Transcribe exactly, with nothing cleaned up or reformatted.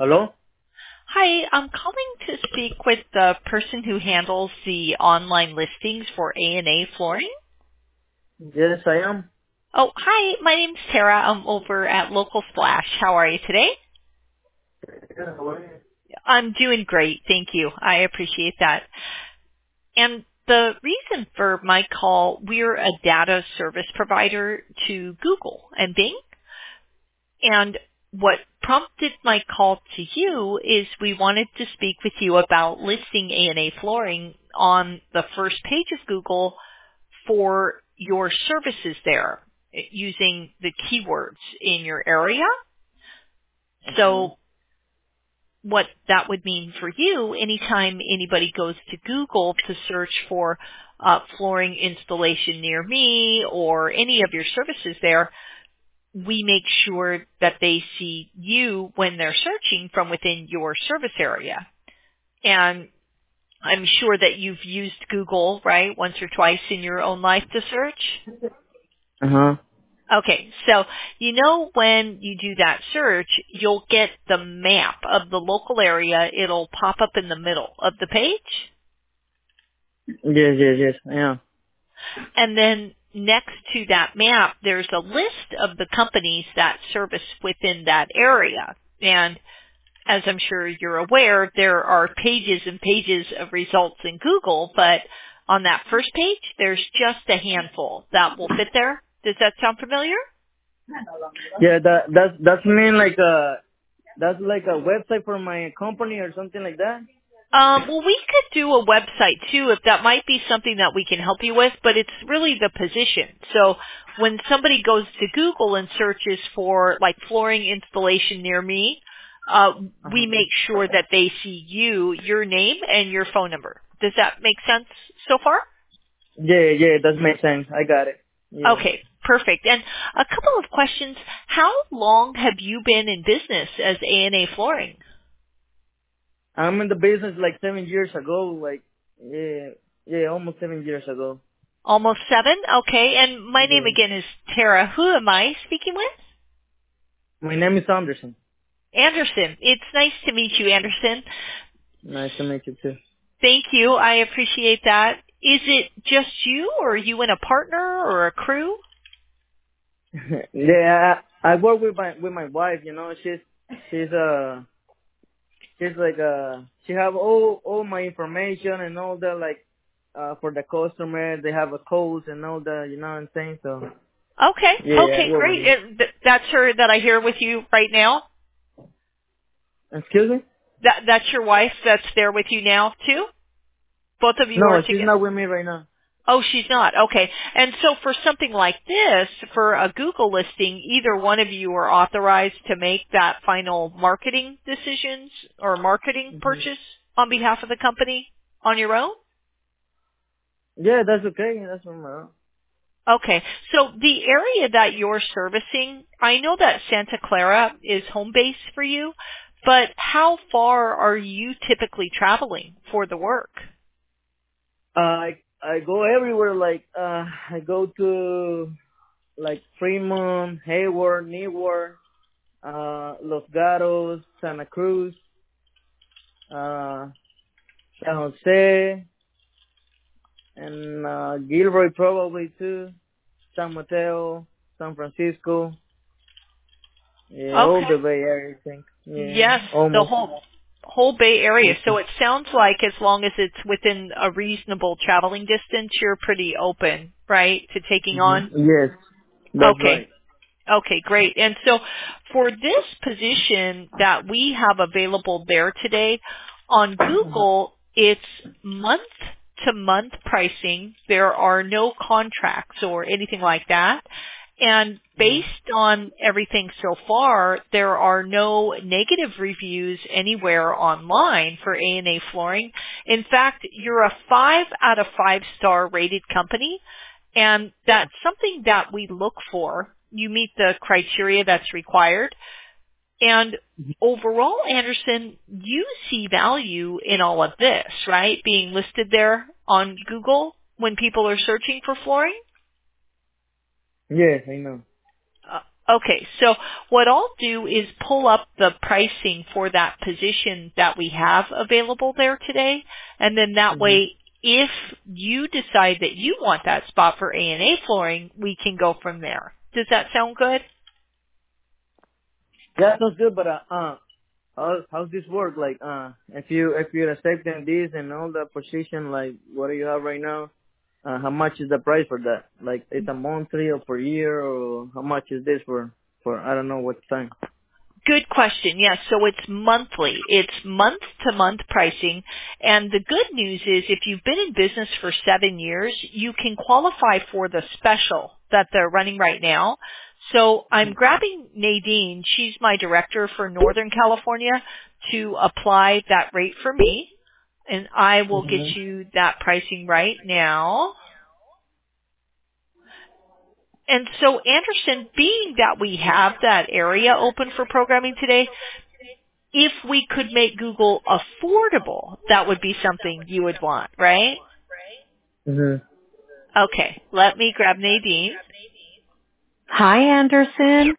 Hello? Hi, I'm calling to speak with the person who handles the online listings for A and A Flooring. Yes, I am. Oh, hi, my name's Tara. I'm over at Local Splash. How are you today? Yeah, how are you? I'm doing great, thank you. I appreciate that. And the reason for my call, we're a data service provider to Google and Bing. And what prompted my call to you is we wanted to speak with you about listing A and A Flooring on the first page of Google for your services there using the keywords in your area. Okay. So what that would mean for you, anytime anybody goes to Google to search for uh, flooring installation near me or any of your services there, we make sure that they see you when they're searching from within your service area. And I'm sure that you've used Google, right, once or twice in your own life to search. Uh-huh. Okay, so you know when you do that search, you'll get the map of the local area. It'll pop up in the middle of the page. Yes, yes, yes, yeah. And then next to that map, there's a list of the companies that service within that area. And as I'm sure you're aware, there are pages and pages of results in Google, but on that first page, there's just a handful that will fit there. Does that sound familiar? Yeah, that, that's, that's mean like a, that's like a website for my company or something like that? Um, well, we could do a website too if that might be something that we can help you with, but it's really the position. So when somebody goes to Google and searches for like flooring installation near me, uh, we Uh-huh. make sure that they see you, your name, and your phone number. Does that make sense so far? Yeah, yeah, that makes sense. I got it. Yeah. Okay, perfect. And a couple of questions. How long have you been in business as A and A Flooring? I'm in the business like seven years ago, like, yeah, yeah, almost seven years ago. Almost seven? Okay. And my name Yeah. again is Tara. Who am I speaking with? My name is Anderson. Anderson. It's nice to meet you, Anderson. Nice to meet you too. Thank you. I appreciate that. Is it just you or are you in a partner or a crew? Yeah, I, I work with my, with my wife, you know, she's, she's, uh, she's like uh she have all all my information and all that, like uh for the customer they have a codes and all that, you know what I'm saying? So Okay. yeah, Okay, what was great. it? It- th- That's her that I hear with you right now? Excuse me? That That's your wife that's there with you now too? Both of you are No, she's together? not with me right now. Oh, she's not. Okay. And so for something like this, for a Google listing, either one of you are authorized to make that final marketing decisions or marketing Hmm. purchase on behalf of the company on your own? Yeah, that's okay. That's from my Okay. So the area that you're servicing, I know that Santa Clara is home base for you, but how far are you typically traveling for the work? uh, I I go everywhere, like uh I go to like Fremont, Hayward, Newark, uh Los Gatos, Santa Cruz, uh San Jose, and uh Gilroy probably too. San Mateo, San Francisco, yeah, all Okay. the Bay Area, I think. Yeah, Yes, the almost. whole whole Bay Area. Mhm. So it sounds like as long as it's within a reasonable traveling distance, you're pretty open, right, to taking Mhm. on? Yes, that's Okay. right. Okay, great. And so for this position that we have available there today on Uh-huh. Google, it's month to month pricing. There are no contracts or anything like that. And Mhm. based on everything so far, there are no negative reviews anywhere online for A and A Flooring. In fact, you're a five out of five star rated company, and that's something that we look for. You meet the criteria that's required. And overall, Anderson, you see value in all of this, right? Being listed there on Google when people are searching for flooring? Yes, I know. Uh, Okay, so what I'll do is pull up the pricing for that position that we have available there today, and then that Mm-hmm. way, if you decide that you want that spot for A and A flooring, we can go from there. Does that sound good? Yeah, sounds good, but uh, uh how how's this work? Like, uh, if you if you're accepting this and all the position, like, what do you have right now? Uh, how much is the price for that? Like, it's a monthly or per year, or how much is this for? For I don't know what time. Good question. Yes, so it's monthly. It's month-to-month pricing. And the good news is if you've been in business for seven years, you can qualify for the special that they're running right now. So I'm grabbing Nadine. She's my director for Northern California to apply that rate for me. And I will get Mm-hmm. you that pricing right now. And so Anderson, being that we have that area open for programming today, if we could make Google affordable, that would be something you would want, right? Mm-hmm. Okay, let me grab Nadine. Hi, Anderson.